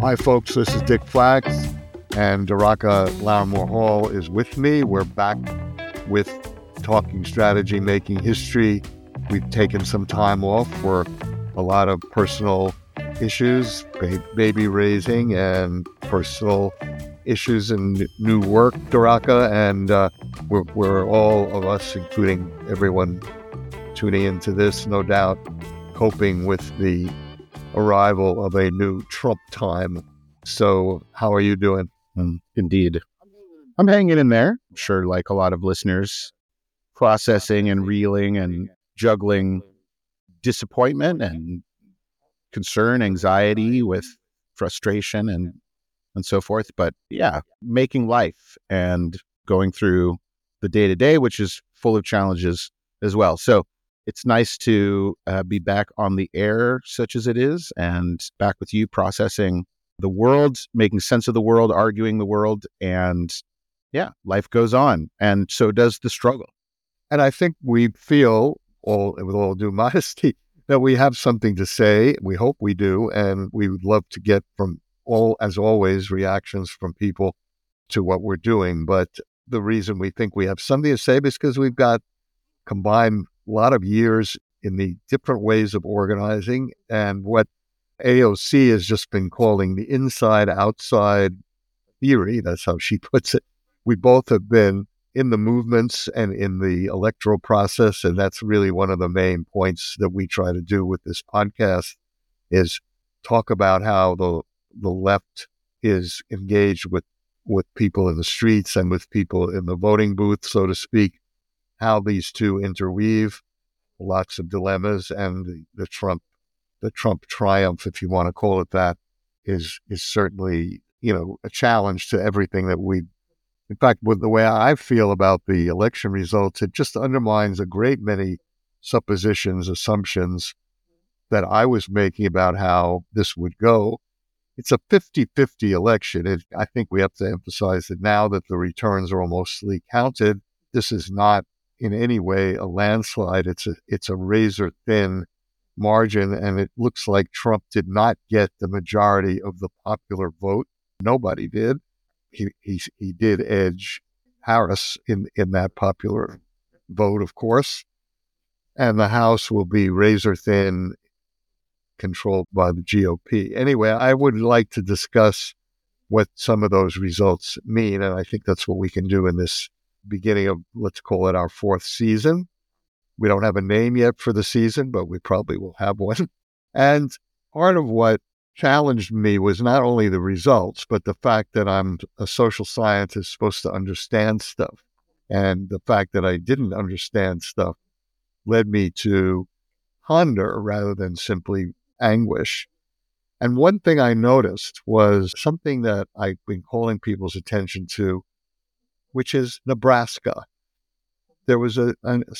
Hi, folks. This is Dick Flax, and Daraka Larimore Hall is with me. We're back with Talking Strategy, Making History. We've taken some time off for a lot of personal issues, baby raising, and personal issues and new work, Daraka. And we're all of us, including everyone tuning into this, no doubt, coping with the arrival of a new Trump time. So how are you doing? Indeed. I'm hanging in there. I'm sure, like a lot of listeners, processing and reeling and juggling disappointment and concern, anxiety with frustration and so forth. But yeah, making life and going through the day-to-day, which is full of challenges as well. So it's nice to be back on the air, such as it is, and back with you processing the world, making sense of the world, arguing the world, and yeah, life goes on, and so does the struggle. And I think we feel, with all due modesty, that we have something to say. We hope we do, and we would love to get as always, reactions from people to what we're doing. But the reason we think we have something to say is because we've got combined a lot of years in the different ways of organizing and what AOC has just been calling the inside-outside theory. That's how she puts it. We both have been in the movements and in the electoral process, and that's really one of the main points that we try to do with this podcast is talk about how the left is engaged with people in the streets and with people in the voting booth, so to speak, how these two interweave, lots of dilemmas, and the Trump triumph, if you want to call it that, is certainly, a challenge to everything that in fact, with the way I feel about the election results, it just undermines a great many suppositions, assumptions that I was making about how this would go. It's a 50-50 election. I think we have to emphasize that now that the returns are mostly counted, this is not in any way a landslide. It's a razor thin margin, and it looks like Trump did not get the majority of the popular vote. Nobody did. He did edge Harris in that popular vote, of course, and the House will be razor thin, controlled by the GOP. Anyway, I would like to discuss what some of those results mean, and I think that's what we can do in this beginning of, let's call it, our fourth season. We don't have a name yet for the season, but we probably will have one. And part of what challenged me was not only the results, but the fact that I'm a social scientist supposed to understand stuff. And the fact that I didn't understand stuff led me to ponder rather than simply anguish. And one thing I noticed was something that I've been calling people's attention to, which is Nebraska. There was a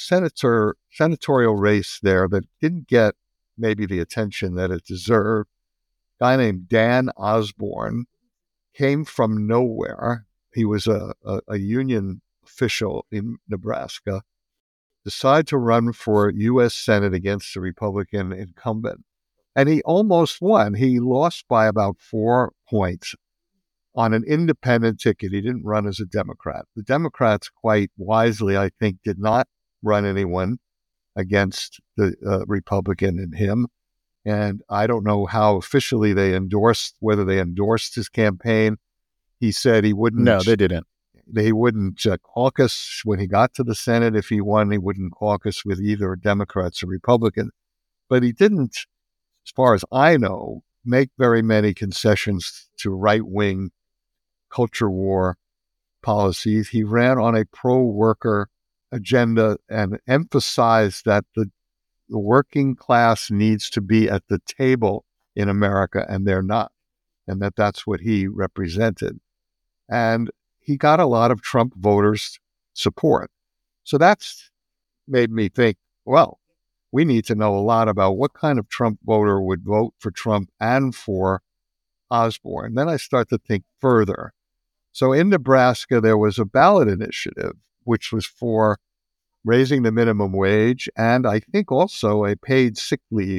senatorial race there that didn't get maybe the attention that it deserved. A guy named Dan Osborne came from nowhere. He was a union official in Nebraska, decided to run for U.S. Senate against the Republican incumbent. And he almost won. He lost by about 4 points on an independent ticket. He didn't run as a Democrat. The Democrats, quite wisely, I think, did not run anyone against the Republican in him. And I don't know how officially whether they endorsed his campaign. He said he wouldn't. No, they didn't. He wouldn't caucus when he got to the Senate. If he won, he wouldn't caucus with either Democrats or Republicans. But he didn't, as far as I know, make very many concessions to right-wing culture war policies. He ran on a pro-worker agenda and emphasized that the working class needs to be at the table in America, and they're not, and that's what he represented. And he got a lot of Trump voters' support. So that's made me think, well, we need to know a lot about what kind of Trump voter would vote for Trump and for Osborne. Then I start to think further. So in Nebraska, there was a ballot initiative, which was for raising the minimum wage, and I think also a paid sick leave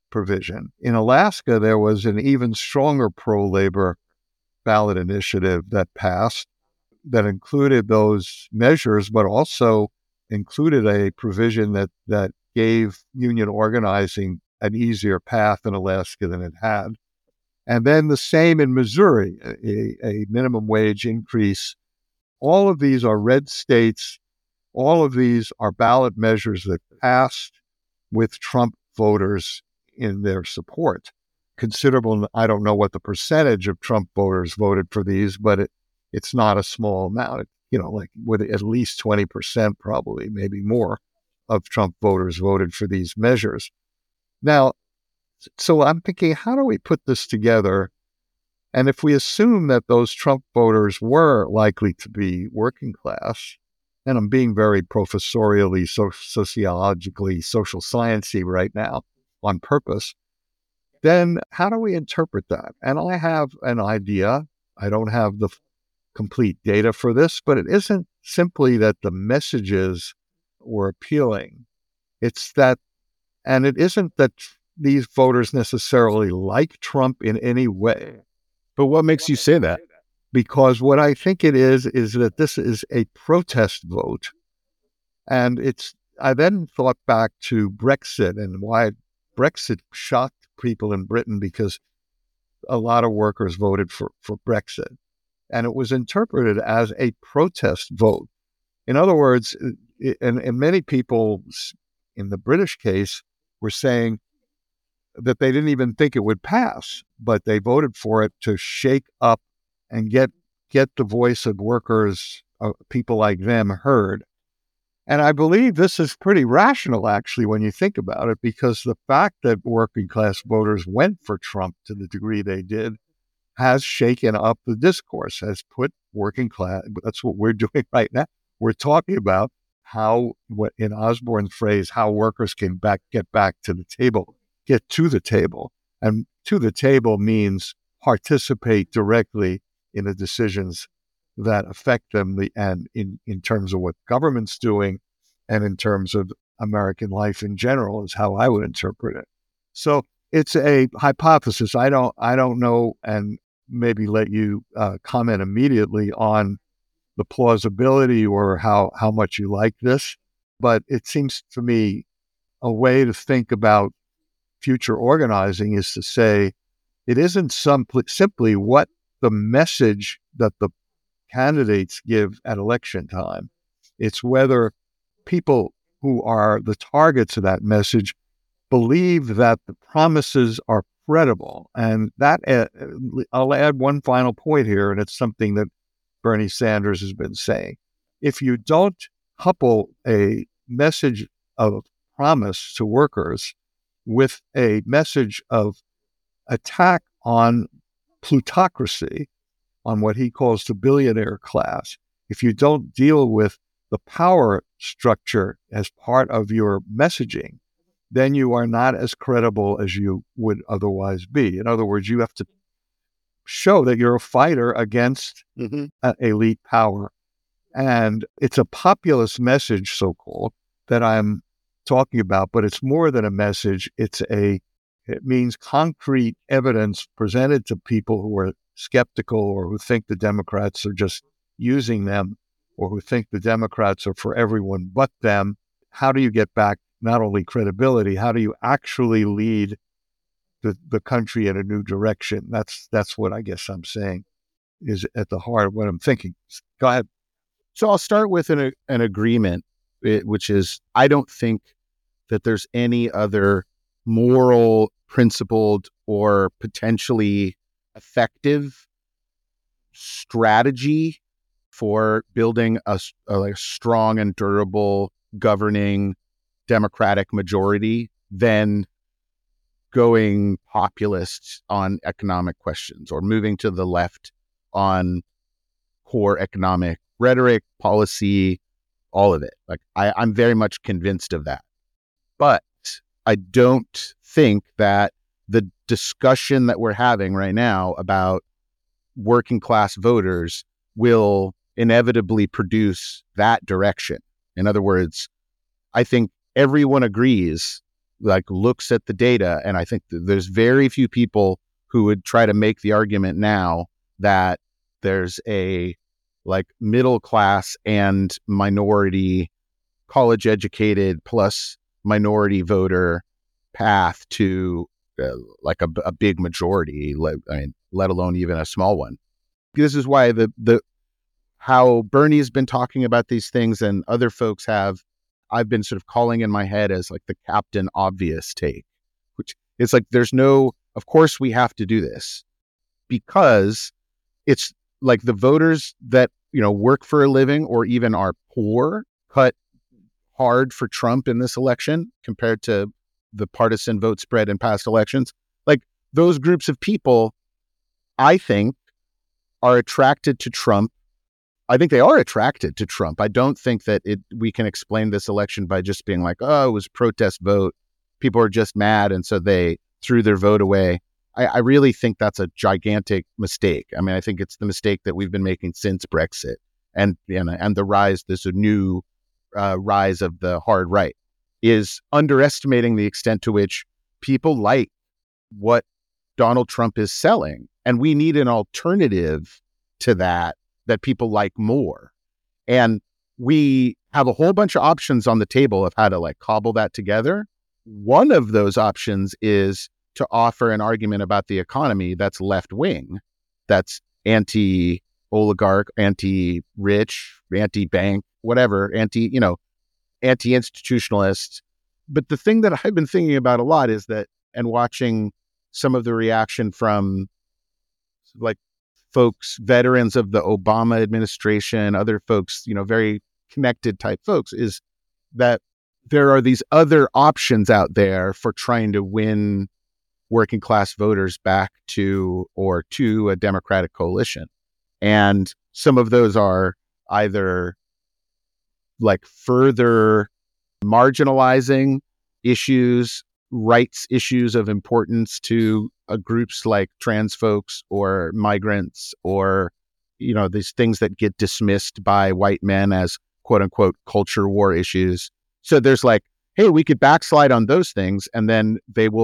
provision. In Alaska, there was an even stronger pro-labor ballot initiative that passed that included those measures, but also included a provision that gave union organizing an easier path in Alaska than it had. And then the same in Missouri, a minimum wage increase. All of these are red states. All of these are ballot measures that passed with Trump voters in their support. Considerable, I don't know what the percentage of Trump voters voted for these, but it's not a small amount. Like with at least 20%, probably, maybe more, of Trump voters voted for these measures. Now, so I'm thinking, how do we put this together? And if we assume that those Trump voters were likely to be working class, and I'm being very professorially, sociologically, social sciencey right now on purpose, then how do we interpret that? And I have an idea. I don't have the complete data for this, but it isn't simply that the messages were appealing. It's that, and it isn't that these voters necessarily like Trump in any way. But what makes you say that? Because what I think it is that this is a protest vote. And I then thought back to Brexit and why Brexit shocked people in Britain, because a lot of workers voted for Brexit. And it was interpreted as a protest vote. In other words, and many people in the British case were saying that they didn't even think it would pass, but they voted for it to shake up and get the voice of workers, people like them, heard. And I believe this is pretty rational, actually, when you think about it, because the fact that working class voters went for Trump to the degree they did has shaken up the discourse, has put working class, that's what we're doing right now. We're talking about how, in Osborne's phrase, how workers can get back to the table, get to the table. And to the table means participate directly in the decisions that affect them, and in terms of what government's doing and in terms of American life in general is how I would interpret it. So it's a hypothesis. I don't know, and maybe let you comment immediately on the plausibility or how much you like this. But it seems to me a way to think about future organizing is to say it isn't simply what the message that the candidates give at election time. It's whether people who are the targets of that message believe that the promises are credible. And that I'll add one final point here, and it's something that Bernie Sanders has been saying. If you don't couple a message of promise to workers with a message of attack on plutocracy, on what he calls the billionaire class, if you don't deal with the power structure as part of your messaging, then you are not as credible as you would otherwise be. In other words, you have to show that you're a fighter against elite power. And it's a populist message, so-called, that I'm talking about, but it's more than a message. It means concrete evidence presented to people who are skeptical or who think the Democrats are just using them, or who think the Democrats are for everyone but them. How do you get back not only credibility, how do you actually lead the country in a new direction? That's what I guess I'm saying is at the heart of what I'm thinking. Go ahead. So I'll start with an agreement, which is I don't think that there's any other moral, principled, or potentially effective strategy for building a strong and durable governing Democratic majority than going populist on economic questions or moving to the left on core economic rhetoric, policy, all of it. Like I'm very much convinced of that. But I don't think that the discussion that we're having right now about working class voters will inevitably produce that direction. In other words, I think everyone agrees like looks at the data, and I think there's very few people who would try to make the argument now that there's a like middle class and minority college educated plus minority voter path to like a big majority, let alone even a small one. This is why the how Bernie's been talking about these things and other folks have, I've been sort of calling in my head as like the Captain Obvious take, which is like, there's no, of course we have to do this because it's like the voters that, work for a living or even are poor cut hard for Trump in this election compared to the partisan vote spread in past elections. Like those groups of people, I think, are attracted to Trump. I think they are attracted to Trump. I don't think that we can explain this election by just being like, oh, it was a protest vote. People are just mad, and so they threw their vote away. I really think that's a gigantic mistake. I mean, I think it's the mistake that we've been making since Brexit and the rise, this new rise of the hard right, is underestimating the extent to which people like what Donald Trump is selling. And we need an alternative to that people like more. And we have a whole bunch of options on the table of how to like cobble that together. One of those options is to offer an argument about the economy that's left wing, that's anti-oligarch, anti-rich, anti-bank, whatever, anti-institutionalist. But the thing that I've been thinking about a lot is that, and watching some of the reaction from like folks, veterans of the Obama administration, other folks, very connected type folks, is that there are these other options out there for trying to win working class voters back to a Democratic coalition. And some of those are either like further marginalizing issues, rights issues of importance to groups like trans folks or migrants, or, these things that get dismissed by white men as quote unquote culture war issues. So there's like, hey, we could backslide on those things, and then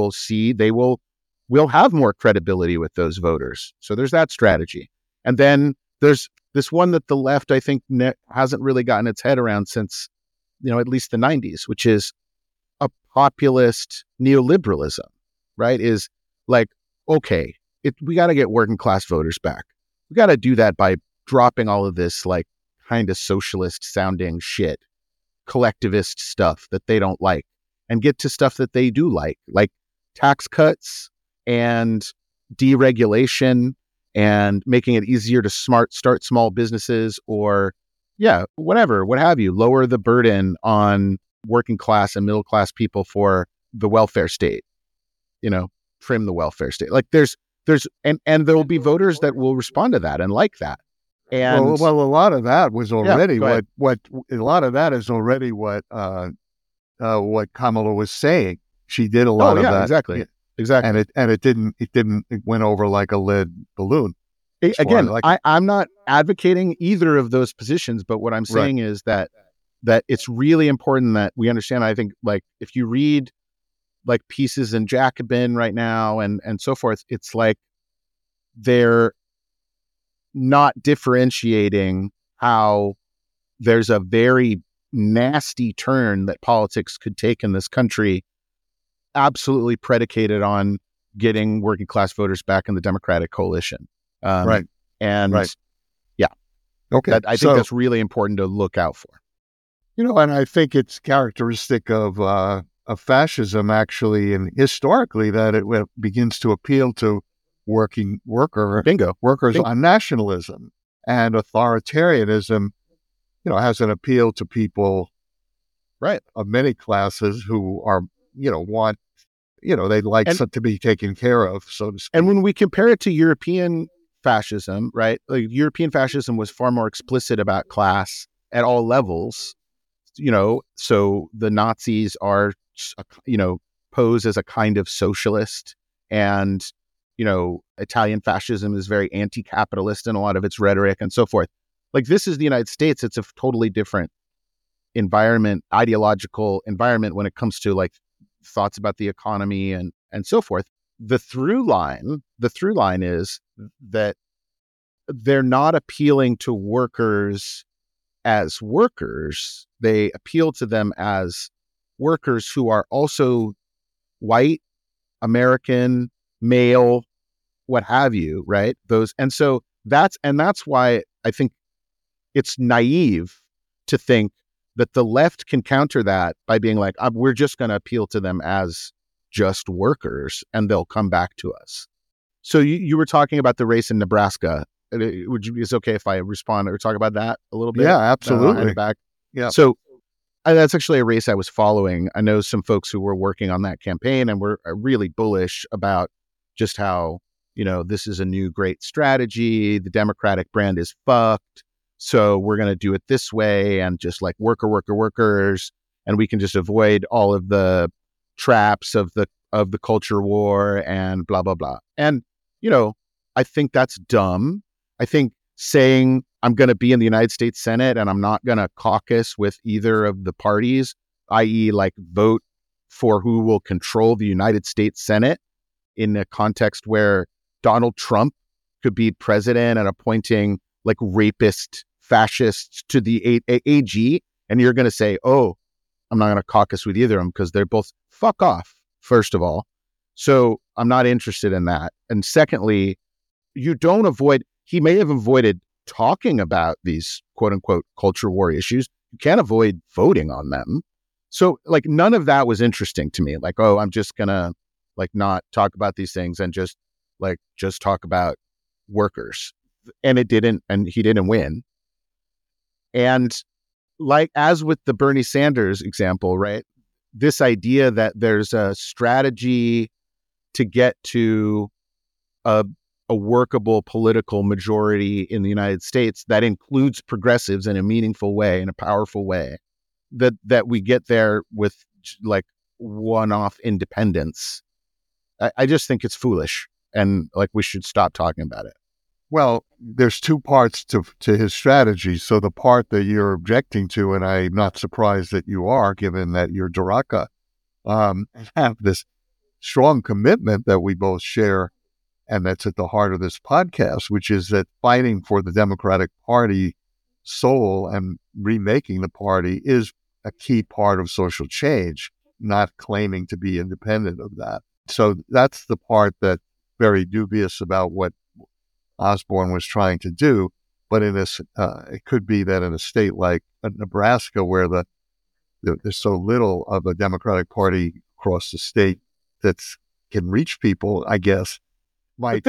we'll have more credibility with those voters. So there's that strategy. And then there's this one that the left, I think, hasn't really gotten its head around since, at least the 90s, which is a populist neoliberalism, right? Is like, okay, we got to get working class voters back. We got to do that by dropping all of this like kind of socialist sounding shit, collectivist stuff that they don't like, and get to stuff that they do like tax cuts and deregulation and making it easier to start small businesses, or whatever, what have you, lower the burden on working class and middle class people for the welfare state, trim the welfare state. Like there's and there will be voters that will respond to that and like that. And well, a lot of that was already what a lot of that is already what Kamala was saying. She did a lot of that. Exactly. And it went over like a lead balloon. Again, I'm not advocating either of those positions, but what I'm saying is that it's really important that we understand. I think like if you read like pieces in Jacobin right now and so forth, it's like they're not differentiating how there's a very nasty turn that politics could take in this country, absolutely predicated on getting working class voters back in the Democratic coalition. Right. And yeah. Okay. I think that's really important to look out for. And I think it's characteristic of fascism, actually, and historically, that it begins to appeal to workers on nationalism, and authoritarianism, has an appeal to people, right, of many classes who are, want, they'd like to be taken care of, so to speak. And when we compare it to European fascism, right, like European fascism was far more explicit about class at all levels, so the Nazis are, pose as a kind of socialist, and, Italian fascism is very anti-capitalist in a lot of its rhetoric and so forth. Like this is the United States. It's a totally different ideological environment when it comes to like thoughts about the economy and so forth. The through line is that they're not appealing to workers as workers. They appeal to them as workers who are also white, American, male, what have you, right? So that's why I think it's naive to think that the left can counter that by being like, we're just going to appeal to them as just workers and they'll come back to us. So you were talking about the race in Nebraska. Is it okay if I respond or talk about that a little bit? Yeah, absolutely. Back. Yeah. So that's actually a race I was following. I know some folks who were working on that campaign and were really bullish about just how, this is a new great strategy. The Democratic brand is fucked. So we're going to do it this way and just like workers. And we can just avoid all of the traps of the culture war and blah, blah, blah. And, I think that's dumb. I think saying I'm going to be in the United States Senate and I'm not going to caucus with either of the parties, i.e. like vote for who will control the United States Senate in a context where Donald Trump could be president and appointing like rapist fascists to the AG. And you're going to say, oh, I'm not going to caucus with either of them because they're both fuck off, first of all. So I'm not interested in that. And secondly, he may have avoided talking about these quote unquote culture war issues. You can't avoid voting on them. So like none of that was interesting to me. Like, oh, I'm just going to like not talk about these things and just talk about workers. And he didn't win. And like, as with the Bernie Sanders example, right? This idea that there's a strategy to get to a workable political majority in the United States that includes progressives in a meaningful way, in a powerful way, that we get there with like one-off independence. I just think it's foolish and like we should stop talking about it. Well, there's two parts to his strategy. So the part that you're objecting to, and I'm not surprised that you are, given that you're Daraka, have this strong commitment that we both share, and that's at the heart of this podcast, which is that fighting for the Democratic Party soul and remaking the party is a key part of social change, not claiming to be independent of that. So that's the part that's very dubious about what Osborne was trying to do. But in this, it could be that in a state like Nebraska, where there's so little of a Democratic Party across the state that can reach people, I guess. Let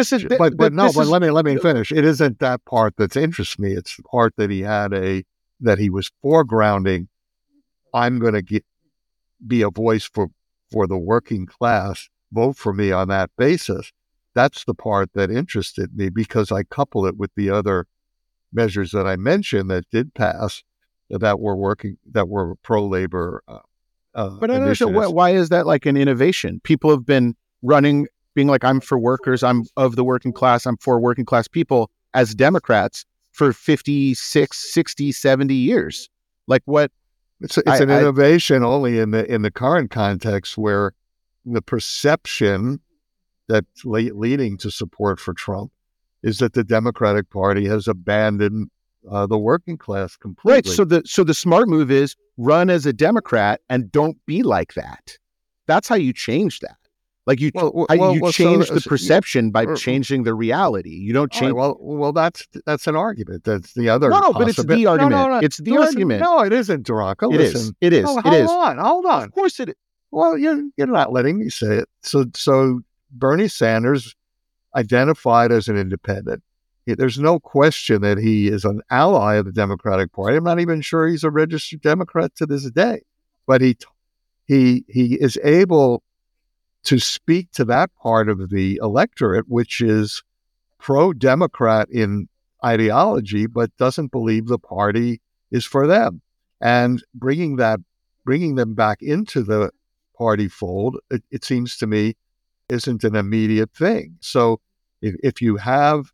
me finish. It isn't that part that interests me. It's the part that he was foregrounding. I'm going to be a voice for the working class. Vote for me on that basis. That's the part that interested me because I couple it with the other measures that I mentioned that did pass that were pro-labor. But I don't know, why is that like an innovation? People have been running, being like, I'm for workers, I'm of the working class, I'm for working class people as Democrats for 56, 60, 70 years. Like what? It's an innovation only in the current context where the perception that's leading to support for Trump is that the Democratic Party has abandoned the working class completely. Right. So the smart move is run as a Democrat and don't be like that. That's how you change that. Like you change the perception by changing the reality. You don't change. Well, that's an argument. That's the other. No, but it's the argument. No. It's the argument. No, it isn't, Daraka. It is. Hold on. Of course it is. Well, you're not letting me say it. So Bernie Sanders identified as an independent. There's no question that he is an ally of the Democratic Party. I'm not even sure he's a registered Democrat to this day, but he is able to speak to that part of the electorate, which is pro-Democrat in ideology, but doesn't believe the party is for them. And bringing them back into the party fold, it seems to me, isn't an immediate thing. So if you have,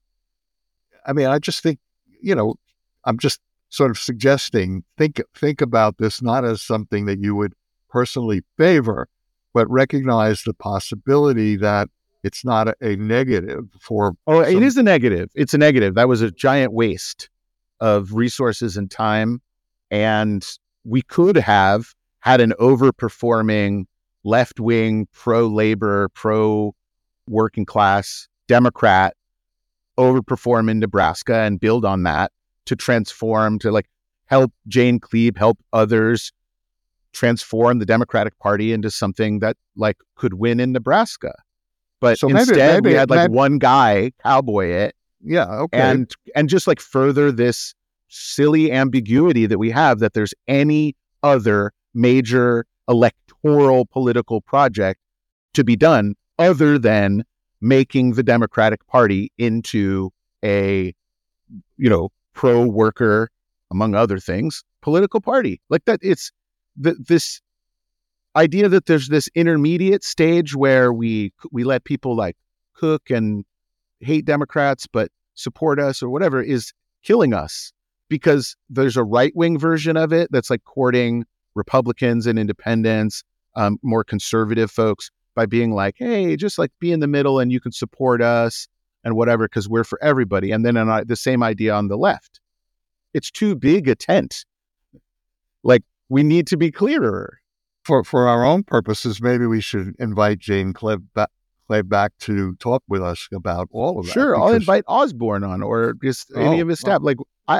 I just think, I'm just sort of suggesting, think about this not as something that you would personally favor, but recognize the possibility that it's not a negative for. It is a negative. It's a negative. That was a giant waste of resources and time. And we could have had an overperforming left-wing, pro-labor, pro-working class Democrat overperform in Nebraska and build on that to transform, to like help Jane Kleeb, help others transform the Democratic Party into something that like could win in Nebraska. But so instead we had like one guy cowboy it. Yeah. Okay. And just like further this silly ambiguity that we have that there's any other major electoral political project to be done other than making the Democratic Party into a, pro-worker, among other things, political party. Like that, it's this idea that there's this intermediate stage where we let people like cook and hate Democrats but support us or whatever is killing us, because there's a right-wing version of it that's like courting Republicans and independents, more conservative folks, by being like, hey, just like be in the middle and you can support us and whatever, because we're for everybody. And then the same idea on the left. It's too big a tent. Like, we need to be clearer. For our own purposes, maybe we should invite Jane Kleeb back to talk with us about all of that. Sure, I'll invite Osborne on, or just any of his staff. Like,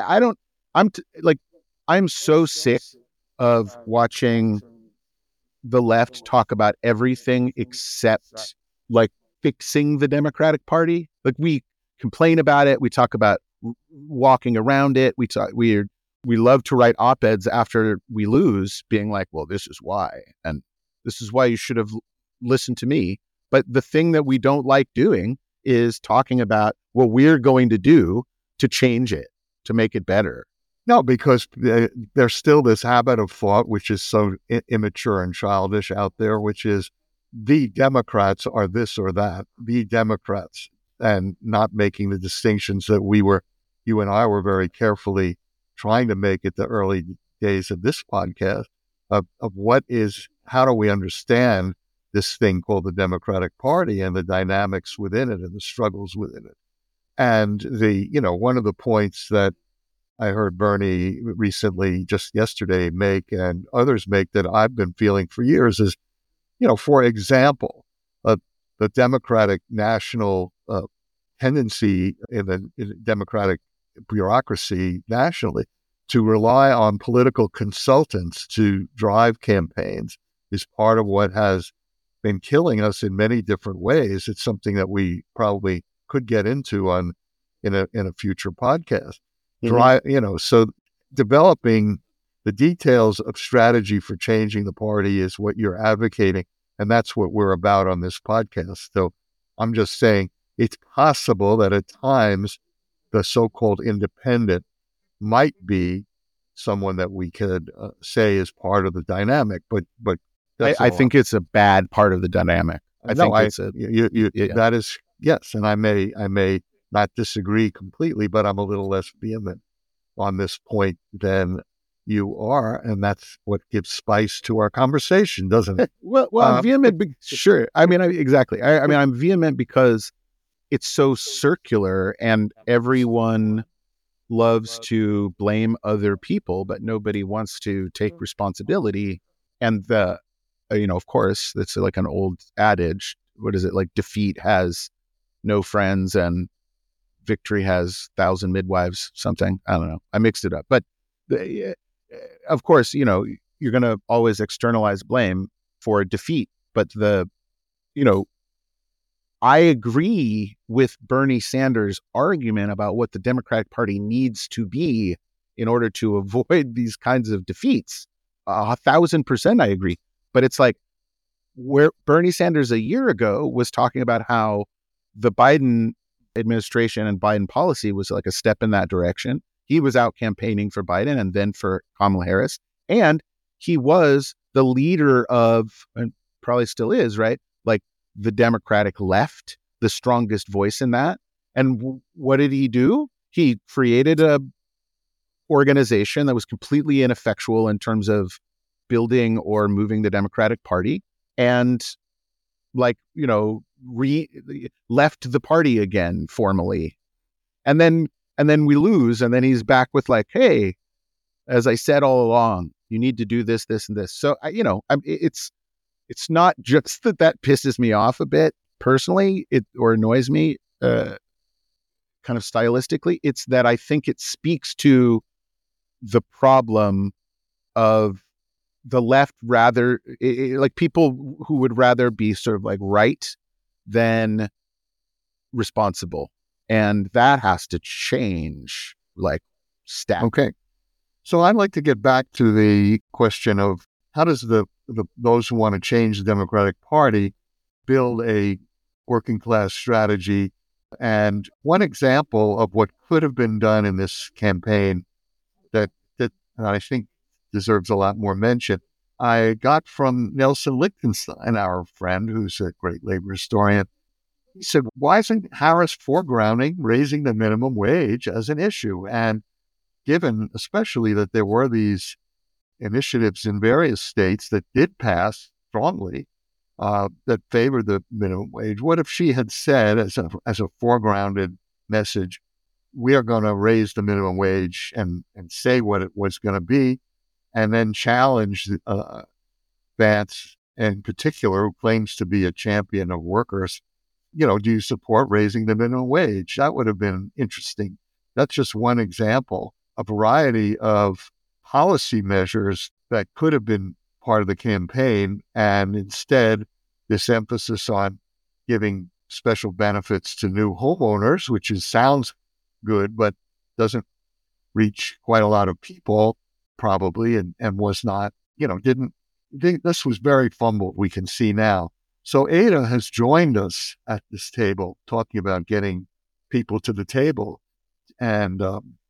I'm so sick of watching the left talk about everything except like fixing the Democratic Party. Like, we complain about it, we talk about walking around it, we love to write op-eds after we lose, being like, well, this is why, and this is why you should have listened to me. But the thing that we don't like doing is talking about what we're going to do to change it, to make it better. No, because there's still this habit of thought, which is so immature and childish out there, which is the Democrats are this or that, the Democrats, and not making the distinctions that you and I were very carefully trying to make at the early days of this podcast of how do we understand this thing called the Democratic Party and the dynamics within it and the struggles within it. And one of the points that I heard Bernie recently, just yesterday, make, and others make, that I've been feeling for years is, for example, the Democratic national tendency in the Democratic bureaucracy nationally to rely on political consultants to drive campaigns is part of what has been killing us in many different ways. It's something that we probably could get into in a future podcast. So developing the details of strategy for changing the party is what you're advocating, and that's what we're about on this podcast. So I'm just saying it's possible that at times the so-called independent might be someone that we could say is part of the dynamic, but I think it's a bad part of the dynamic. That is, yes, and I may not disagree completely, but I'm a little less vehement on this point than you are, and that's what gives spice to our conversation, doesn't it? Well, I'm vehement. Sure, exactly. I'm vehement because it's so circular, and everyone loves to blame other people, but nobody wants to take responsibility. And of course, it's like an old adage. What is it? Like, defeat has no friends and victory has 1,000 midwives, something. I don't know. I mixed it up. But of course, you're going to always externalize blame for defeat. But I agree with Bernie Sanders' argument about what the Democratic Party needs to be in order to avoid these kinds of defeats. 1,000% I agree. But it's like where Bernie Sanders a year ago was talking about how the Biden administration and Biden policy was like a step in that direction. He was out campaigning for Biden and then for Kamala Harris. And he was the leader of, and probably still is, right? Like the Democratic left, the strongest voice in that. And what did he do? He created a organization that was completely ineffectual in terms of building or moving the Democratic Party. and like, left the party again formally. And then we lose. And then he's back with like, hey, as I said all along, you need to do this, this, and this. So, it's not just that pisses me off a bit personally, or annoys me, kind of stylistically. It's that I think it speaks to the problem of the left like people who would rather be sort of like right than responsible. And that has to change, like, stat. Okay. So I'd like to get back to the question of how does those who want to change the Democratic Party build a working class strategy? And one example of what could have been done in this campaign that I think deserves a lot more mention, I got from Nelson Lichtenstein, our friend, who's a great labor historian. He said, why isn't Harris foregrounding raising the minimum wage as an issue? And given especially that there were these initiatives in various states that did pass strongly, that favored the minimum wage, what if she had said as a foregrounded message, we are going to raise the minimum wage and say what it was going to be, and then challenge Vance in particular, who claims to be a champion of workers, do you support raising the minimum wage? That would have been interesting. That's just one example. A variety of policy measures that could have been part of the campaign, and instead this emphasis on giving special benefits to new homeowners, which sounds good, but doesn't reach quite a lot of people probably, and was not, this was very fumbled, we can see now. So Ada has joined us at this table talking about getting people to the table. And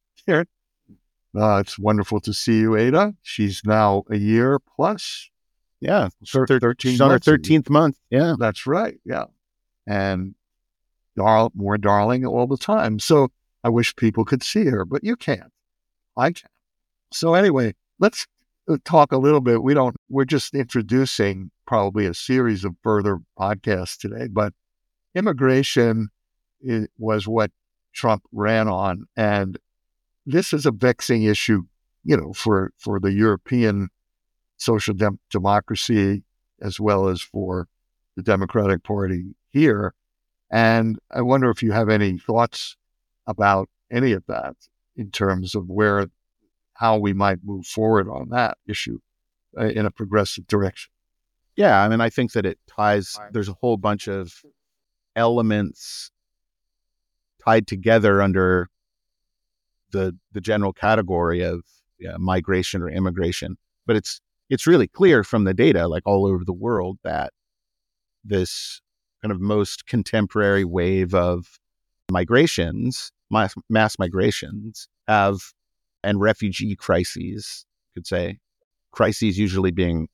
it's wonderful to see you, Ada. She's now a year plus. Yeah. 13 She's on her 13th month. Yeah. That's right. Yeah. And more darling all the time. So I wish people could see her, but you can't. I can't. So anyway, let's talk a little bit. We're just introducing probably a series of further podcasts today, but immigration was what Trump ran on. And this is a vexing issue, for the European social democracy, as well as for the Democratic Party here. And I wonder if you have any thoughts about any of that in terms of how we might move forward on that issue in a progressive direction. Yeah, I mean, I think that it ties, there's a whole bunch of elements tied together under the general category of migration or immigration. But it's really clear from the data, like all over the world, that this kind of most contemporary wave of migrations, mass migrations, and refugee crises, you could say, crises usually being,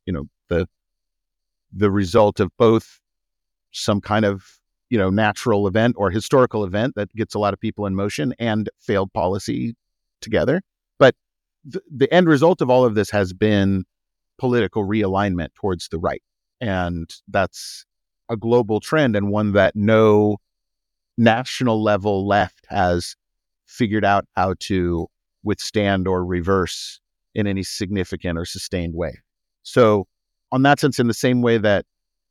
the result of both some kind of, natural event or historical event that gets a lot of people in motion and failed policy together. But the end result of all of this has been political realignment towards the right. And that's a global trend, and one that no national level left has figured out how to withstand or reverse in any significant or sustained way. So on that sense, in the same way that,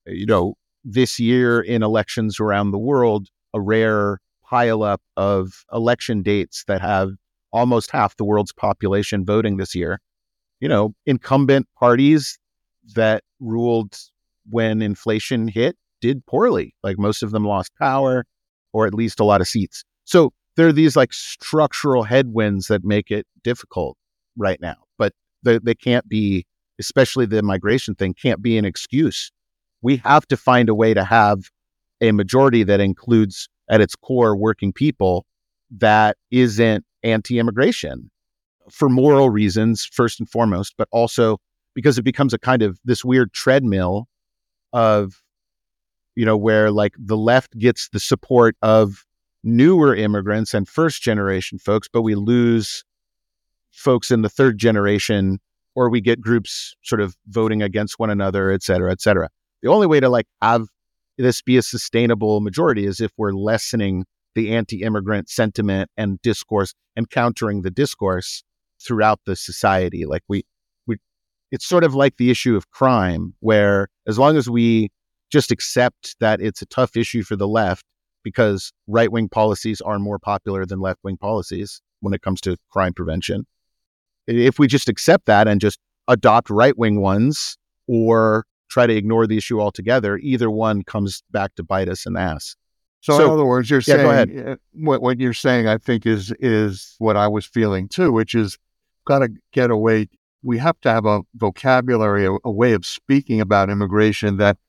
this year in elections around the world, a rare pileup of election dates that have almost half the world's population voting this year, incumbent parties that ruled when inflation hit did poorly. Like, most of them lost power, or at least a lot of seats. So there are these like structural headwinds that make it difficult right now, but they can't be, especially the migration thing, can't be an excuse. We have to find a way to have a majority that includes at its core working people that isn't anti-immigration for moral reasons, first and foremost, but also because it becomes a kind of this weird treadmill of, where like the left gets the support of newer immigrants and first generation folks, but we lose folks in the third generation, or we get groups sort of voting against one another, et cetera, et cetera. the only way to like have this be a sustainable majority is if we're lessening the anti-immigrant sentiment and discourse and countering the discourse throughout the society. Like we, it's sort of like the issue of crime, where as long as we just accept that it's a tough issue for the left because right-wing policies are more popular than left-wing policies when it comes to crime prevention. If we just accept that and just adopt right-wing ones or try to ignore the issue altogether, either one comes back to bite us in the ass. So in other words, you're saying, go ahead. What you're saying, I think, is what I was feeling too, which is got to get away. We have to have a vocabulary, a way of speaking about immigration that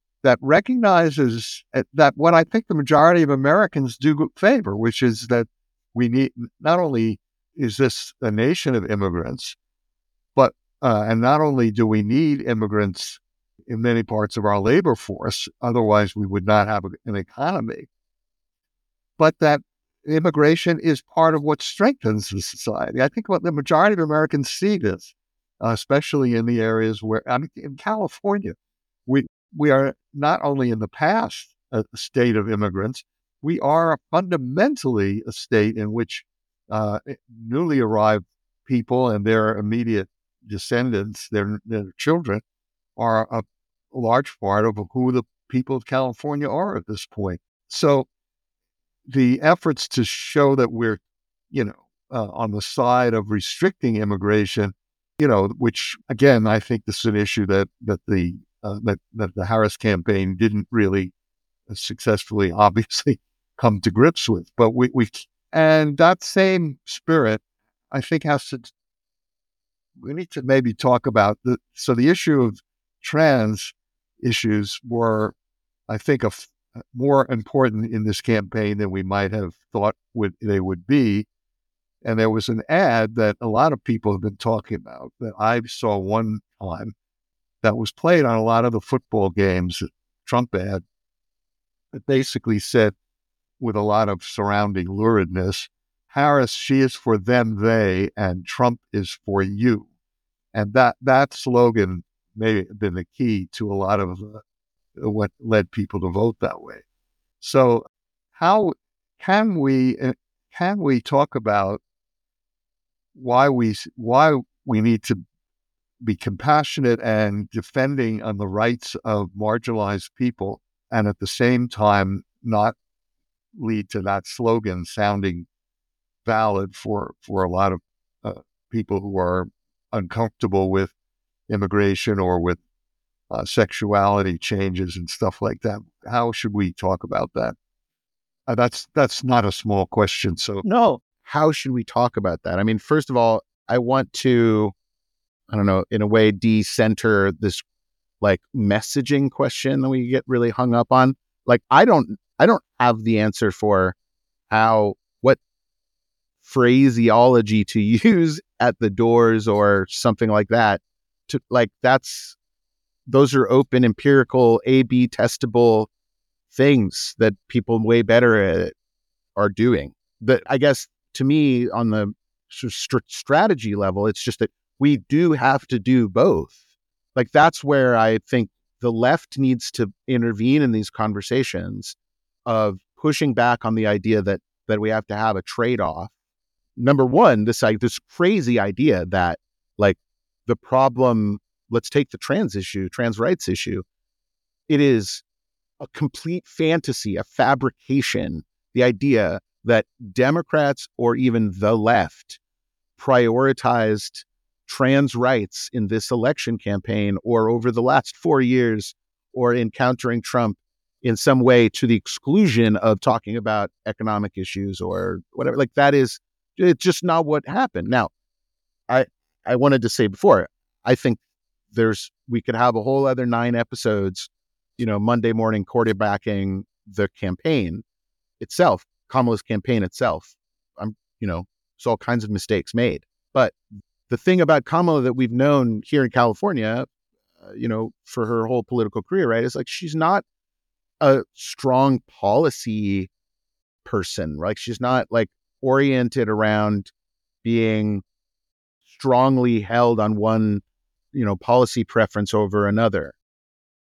recognizes that what I think the majority of Americans do favor, which is that we need, not only is this a nation of immigrants, but and not only do we need immigrants in many parts of our labor force, otherwise we would not have an economy, but that immigration is part of what strengthens the society. I think what the majority of Americans see this, especially in the areas where, I mean, in California, we are not only in the past a state of immigrants, we are fundamentally a state in which newly arrived people and their immediate descendants, their children, are a large part of who the people of California are at this point. So the efforts to show that we're, on the side of restricting immigration, which again, I think this is an issue that the Harris campaign didn't really successfully, obviously, come to grips with. But we and that same spirit, I think, we need to maybe talk about the issue of trans issues were, I think, more important in this campaign than we might have thought they would be. And there was an ad that a lot of people have been talking about that I saw one time that was played on a lot of the football games, a Trump ad, that basically said, with a lot of surrounding luridness, Harris, she is for them, they, and Trump is for you. And that slogan may have been the key to a lot of what led people to vote that way. So how can we talk about why we need to be compassionate and defending on the rights of marginalized people, and at the same time not lead to that slogan sounding valid for a lot of people who are uncomfortable with immigration or with sexuality changes and stuff like that? How should we talk about that? That's not a small question. So no, how should we talk about that? I mean, first of all, I want to, I don't know, in a way, de-center this like messaging question that we get really hung up on. Like, I don't have the answer for what phraseology to use at the doors or something like that. Those are open, empirical, A/B testable things that people way better at it are doing. But I guess to me, on the strategy level, it's just that we do have to do both. Like, that's where I think the left needs to intervene in these conversations of pushing back on the idea that we have to have a trade-off. Number one, this crazy idea that, like, the problem, let's take the trans rights issue. It is a complete fantasy, a fabrication, the idea that Democrats or even the left prioritized trans rights in this election campaign or over the last 4 years or in countering Trump in some way to the exclusion of talking about economic issues or whatever. Like, it's just not what happened. Now, I wanted to say before, I think we could have a whole other 9 episodes, Monday morning quarterbacking the campaign itself, Kamala's campaign itself. There's all kinds of mistakes made. But the thing about Kamala that we've known here in California, for her whole political career, right, is like, she's not a strong policy person, right? She's not like oriented around being strongly held on one, policy preference over another.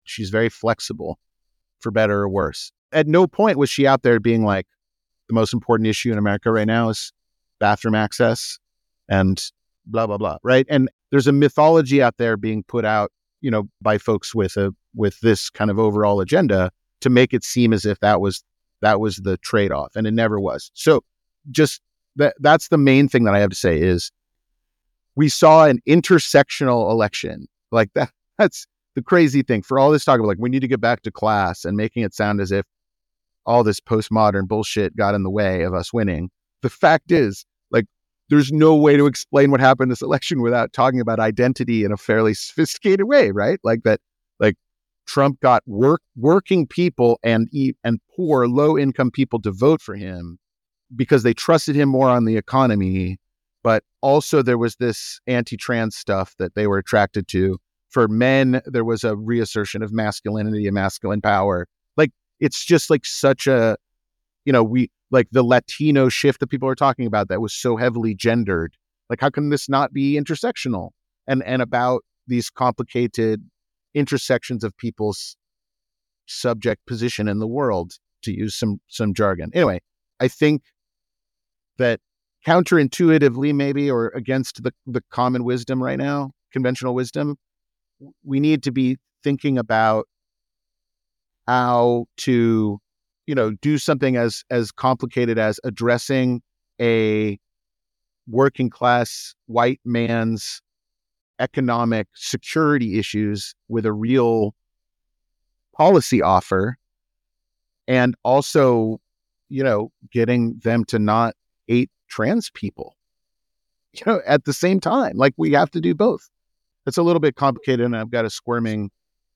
She's very flexible, for better or worse. At no point was she out there being like, the most important issue in America right now is bathroom access and blah, blah, blah, right? And there's a mythology out there being put out, by folks with this kind of overall agenda to make it seem as if that was the trade-off, and it never was. So just that's the main thing that I have to say is we saw an intersectional election. Like that's the crazy thing for all this talk about like we need to get back to class and making it sound as if all this postmodern bullshit got in the way of us winning. The fact is, like, there's no way to explain what happened in this election without talking about identity in a fairly sophisticated way, right? Like that, like Trump got working people and poor, low-income people to vote for him because they trusted him more on the economy. But also there was this anti-trans stuff that they were attracted to. For men, there was a reassertion of masculinity and masculine power. Like, it's just like such a, we like the Latino shift that people are talking about that was so heavily gendered. Like, how can this not be intersectional and about these complicated intersections of people's subject position in the world, to use some jargon. Anyway, I think that counterintuitively, maybe, or against the common wisdom right now, conventional wisdom, we need to be thinking about how to, do something as complicated as addressing a working class white man's economic security issues with a real policy offer, and also, getting them to not hate trans people, at the same time. Like, we have to do both. It's a little bit complicated, and I've got a squirming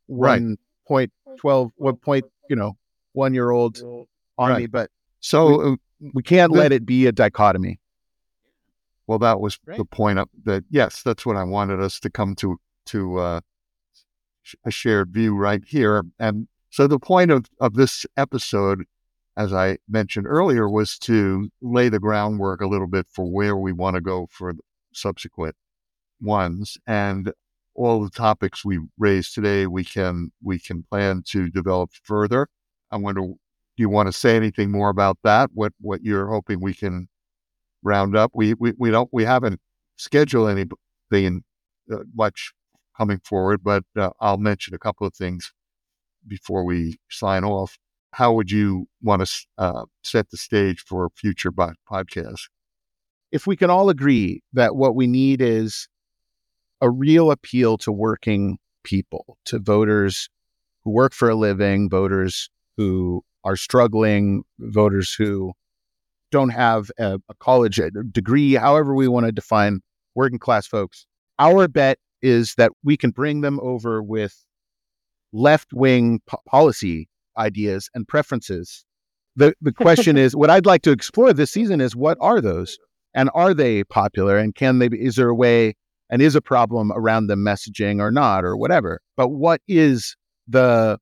1.1-year-old on me, but so we can't let it be a dichotomy. Well, that was the point of that. Yes, that's what I wanted us to come to a shared view right here. And so the point of this episode, as I mentioned earlier, was to lay the groundwork a little bit for where we want to go for the subsequent ones. And all the topics we raised today, we can plan to develop further. I wonder, do you want to say anything more about that? What you're hoping we can round up? We haven't scheduled anything much coming forward, but I'll mention a couple of things before we sign off. How would you want to set the stage for future podcasts? If we can all agree that what we need is a real appeal to working people, to voters who work for a living, voters who are struggling, voters who don't have a college degree, however we want to define working class folks. Our bet is that we can bring them over with left-wing policy ideas and preferences. The question is, what I'd like to explore this season is, what are those? And are they popular? And is there a way, and is a problem around them messaging or not, or whatever? But what is the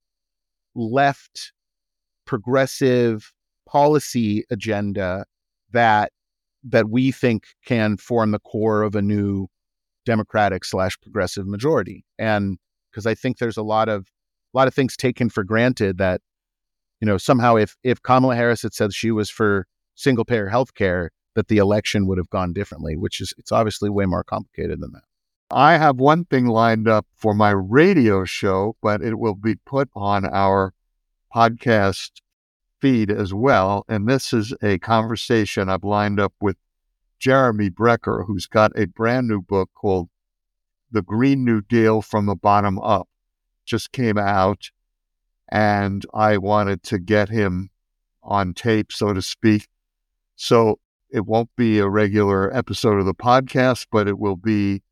left progressive policy agenda that we think can form the core of a new Democratic / progressive majority? And because I think there's a lot of things taken for granted that, somehow if Kamala Harris had said she was for single payer healthcare, that the election would have gone differently, it's obviously way more complicated than that. I have one thing lined up for my radio show, but it will be put on our podcast feed as well. And this is a conversation I've lined up with Jeremy Brecker, who's got a brand new book called The Green New Deal from the Bottom Up. Just came out, and I wanted to get him on tape, so to speak. So it won't be a regular episode of the podcast, but it will be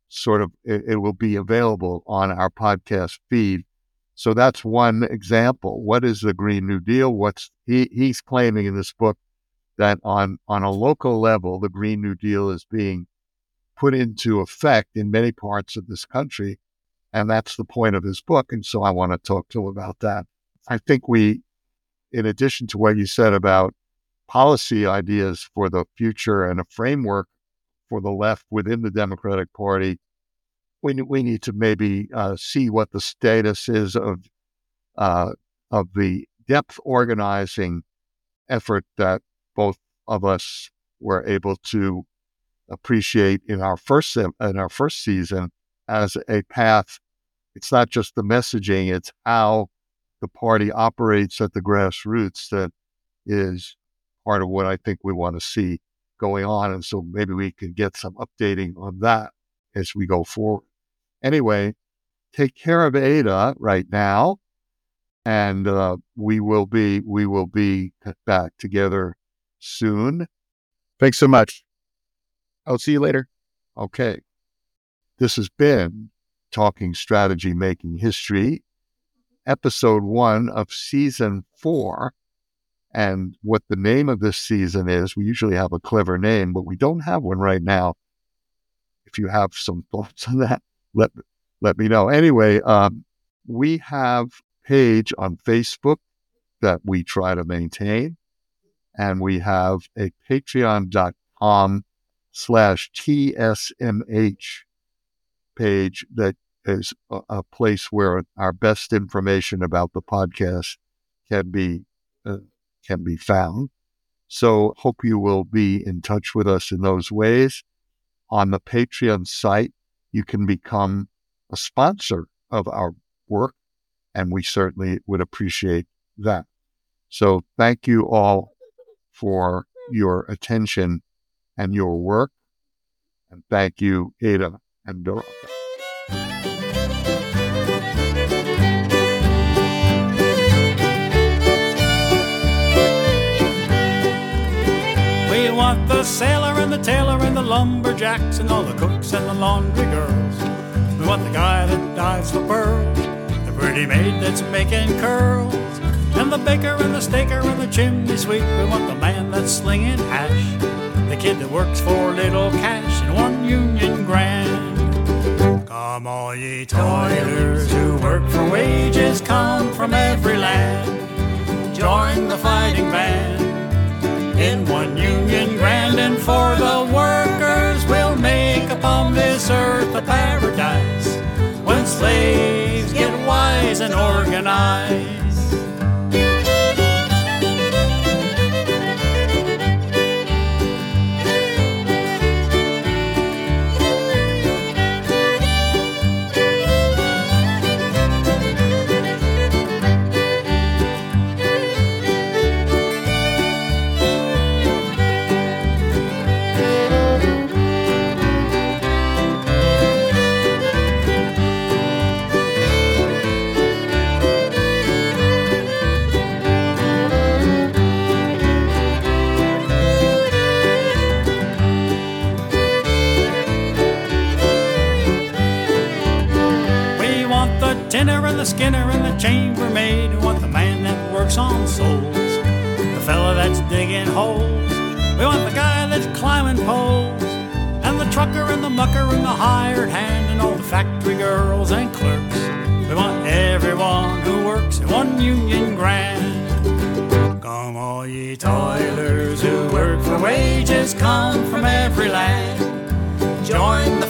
it will be available on our podcast feed. So that's one example. What is the Green New Deal? He's claiming in this book that on a local level, the Green New Deal is being put into effect in many parts of this country. And that's the point of his book. And so I want to talk to him about that. I think in addition to what you said about policy ideas for the future and a framework for the left within the Democratic Party, we need to maybe see what the status is of of the depth organizing effort that both of us were able to appreciate in our first season as a path. It's not just the messaging, it's how the party operates at the grassroots that is part of what I think we want to see going on. And so maybe we can get some updating on that as we go forward. Anyway, take care of Ada right now. And we will be back together soon. Thanks so much. I'll see you later. Okay. This has been Talking Strategy, Making History, episode 1 of season 4. And what the name of this season is, we usually have a clever name, but we don't have one right now. If you have some thoughts on that, let me know. Anyway, we have a page on Facebook that we try to maintain, and we have a patreon.com/TSMH page that is a place where our best information about the podcast can be found. So hope you will be in touch with us in those ways. On the Patreon site, you can become a sponsor of our work, and we certainly would appreciate that. So thank you all for your attention and your work. And thank you, Ada and Dorota. We want the sailor and the tailor and the lumberjacks and all the cooks and the laundry girls. We want the guy that dives for pearls, the pretty maid that's making curls, and the baker and the staker and the chimney sweep. We want the man that's slinging hash, the kid that works for little cash in 1 Union Grand. Come all ye toilers who work for wages, come from every land, join the fighting band in 1 Union Grand. And for the workers we'll make upon this earth a paradise, when slaves get wise and organized. Tinner and the skinner and the chambermaid. We want the man that works on souls, the fella that's digging holes. We want the guy that's climbing poles, and the trucker and the mucker and the hired hand, and all the factory girls and clerks. We want everyone who works in 1 Union Grand. Come all ye toilers who work for wages, come from every land, join the